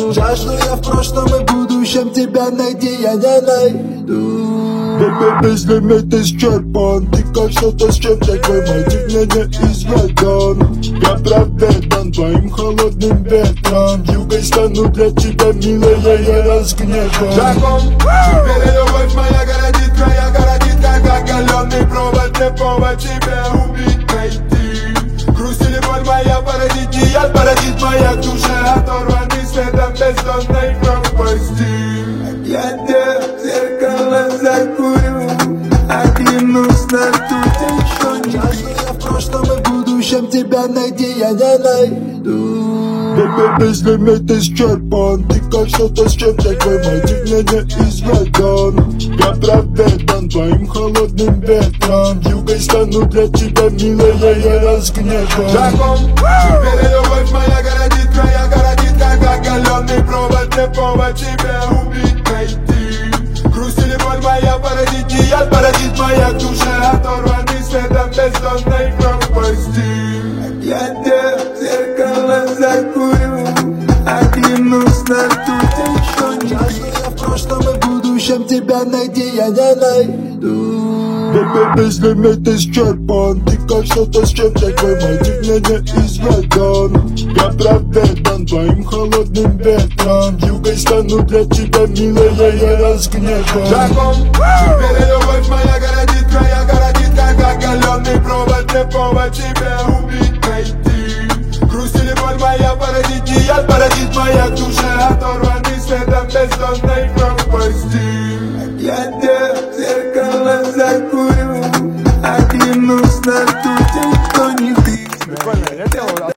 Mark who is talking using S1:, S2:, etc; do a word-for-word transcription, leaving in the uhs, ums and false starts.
S1: Жажду я в прошлом и будущем, тебя найди я не найду. Безлимит исчерпан, ты как что-то с чем-то, твой мотив мне не изведан. Я проведан твоим холодным ветром, югой стану для тебя, милая, я разгневан.
S2: Шагом, теперь любовь моя городит, твоя городит, как оголенный провод. Не повод тебя убить, найти. Грусть или боль моя поразит, не яд поразит моя душа, оторванный светом бездонной пропасти.
S1: Я тебе в зеркало закурю, оглянусь на тут еще не. Жажду я в прошлом и будущем, тебя найди я не найду. Безлимит исчерпан, ты как что-то с чем-то, твой мотив мне не изведан. Я проведан твоим холодным ветром, югой стану для тебя, милая, я разгневан.
S2: Шагом, теперь любовь моя городит, твоя городит, как оголенный провод. Не повод тебя убить, найти. Грусть или боль моя поразит, не яд поразит моя душа, оторванный светом бездонной пропасти.
S1: Я тебе в зеркало закурю, оглянусь на тут еще не. Жажду я в прошлом и будущем, тебя найди я не найду. Безлимит исчерпан, ты как что-то с чем-то, твой мотив мне не изведан. Я проведан твоим холодным ветром, югой стану для тебя, милая, я разгневан.
S2: Шагом, теперь любовь моя городит, твоя городит, как оголенный провод. Не повод тебя убить, найти. Грусть или боль моя поразит, не яд поразит моя душа, оторванный светом бездонной пропасти.
S1: Я тебе в зеркало закурю, оглянусь на